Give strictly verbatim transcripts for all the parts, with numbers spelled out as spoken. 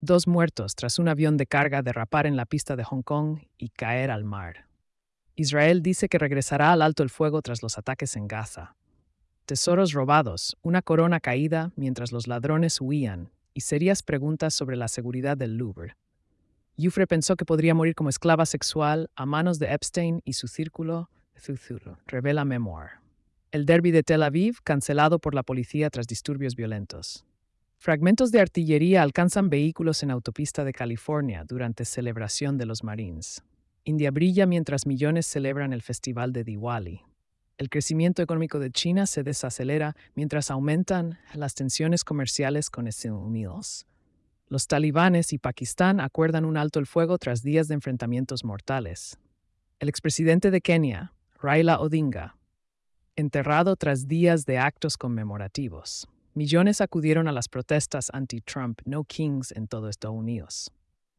Dos muertos tras un avión de carga derrapar en la pista de Hong Kong y caer al mar. Israel dice que regresará al alto el fuego tras los ataques en Gaza. Tesoros robados, una corona caída mientras los ladrones huían, y serias preguntas sobre la seguridad del Louvre. Jufre pensó que podría morir como esclava sexual a manos de Epstein y su círculo Cthulhu, revela Memoir. El derbi de Tel Aviv cancelado por la policía tras disturbios violentos. Fragmentos de artillería alcanzan vehículos en autopista de California durante celebración de los Marines. India brilla mientras millones celebran el festival de Diwali. El crecimiento económico de China se desacelera mientras aumentan las tensiones comerciales con Estados Unidos. Los talibanes y Pakistán acuerdan un alto el fuego tras días de enfrentamientos mortales. El expresidente de Kenia, Raila Odinga, enterrado tras días de actos conmemorativos. Millones acudieron a las protestas anti-Trump No Kings en todo Estados Unidos.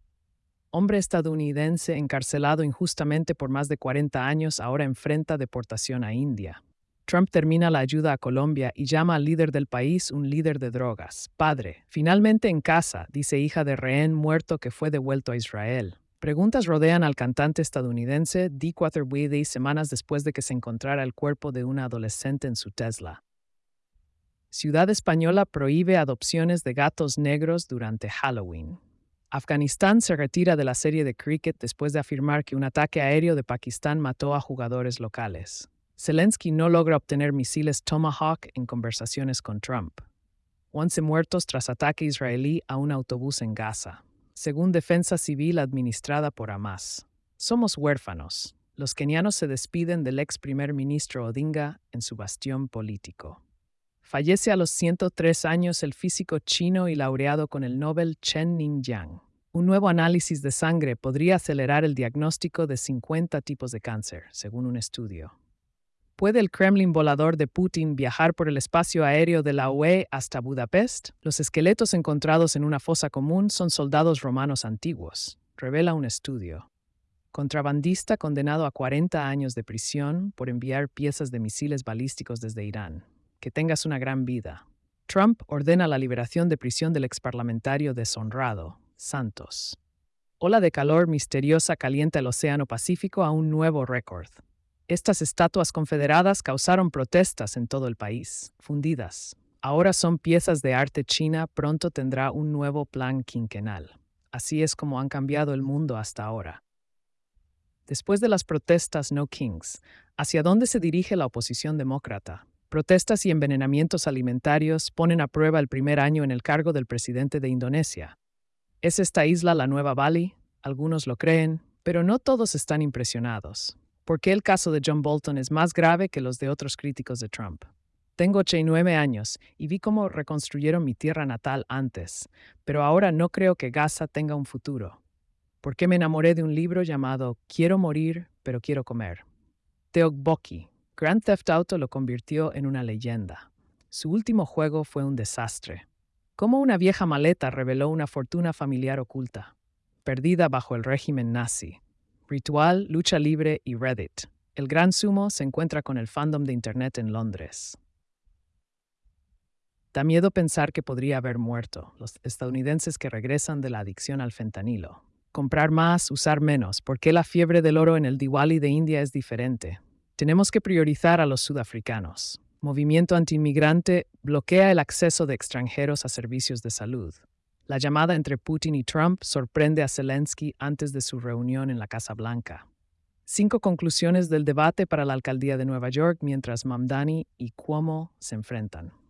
Hombre estadounidense encarcelado injustamente por más de cuarenta años ahora enfrenta deportación a India. Trump termina la ayuda a Colombia y llama al líder del país un líder de drogas. Padre, finalmente en casa, dice hija de rehén muerto que fue devuelto a Israel. Preguntas rodean al cantante estadounidense Dee Quatherwady semanas después de que se encontrara el cuerpo de una adolescente en su Tesla. Ciudad española prohíbe adopciones de gatos negros durante Halloween. Afganistán se retira de la serie de cricket después de afirmar que un ataque aéreo de Pakistán mató a jugadores locales. Zelensky no logra obtener misiles Tomahawk en conversaciones con Trump. once muertos tras ataque israelí a un autobús en Gaza. Según Defensa Civil administrada por Hamas. Somos huérfanos. Los kenianos se despiden del ex primer ministro Odinga en su bastión político. Fallece a los ciento tres años el físico chino y laureado con el Nobel Chen Ningjiang. Un nuevo análisis de sangre podría acelerar el diagnóstico de cincuenta tipos de cáncer, según un estudio. ¿Puede el Kremlin volador de Putin viajar por el espacio aéreo de la U E hasta Budapest? Los esqueletos encontrados en una fosa común son soldados romanos antiguos, revela un estudio. Contrabandista condenado a cuarenta años de prisión por enviar piezas de misiles balísticos desde Irán. Que tengas una gran vida. Trump ordena la liberación de prisión del exparlamentario deshonrado, Santos. Ola de calor misteriosa calienta el Océano Pacífico a un nuevo récord. Estas estatuas confederadas causaron protestas en todo el país, fundidas. Ahora son piezas de arte china, pronto tendrá un nuevo plan quinquenal. Así es como han cambiado el mundo hasta ahora. Después de las protestas No Kings, ¿hacia dónde se dirige la oposición demócrata? Protestas y envenenamientos alimentarios ponen a prueba el primer año en el cargo del presidente de Indonesia. ¿Es esta isla la nueva Bali? Algunos lo creen, pero no todos están impresionados. ¿Por qué el caso de John Bolton es más grave que los de otros críticos de Trump? Tengo ochenta y nueve años y vi cómo reconstruyeron mi tierra natal antes, pero ahora no creo que Gaza tenga un futuro. ¿Por qué me enamoré de un libro llamado Quiero morir, pero quiero comer? Teok Bokki. Grand Theft Auto lo convirtió en una leyenda. Su último juego fue un desastre. Cómo una vieja maleta reveló una fortuna familiar oculta, perdida bajo el régimen nazi. Ritual, lucha libre y Reddit. El gran sumo se encuentra con el fandom de Internet en Londres. Da miedo pensar que podría haber muerto, los estadounidenses que regresan de la adicción al fentanilo. Comprar más, usar menos. ¿Por qué la fiebre del oro en el Diwali de India es diferente? Tenemos que priorizar a los sudafricanos. Movimiento antiinmigrante bloquea el acceso de extranjeros a servicios de salud. La llamada entre Putin y Trump sorprende a Zelensky antes de su reunión en la Casa Blanca. Cinco conclusiones del debate para la alcaldía de Nueva York mientras Mamdani y Cuomo se enfrentan.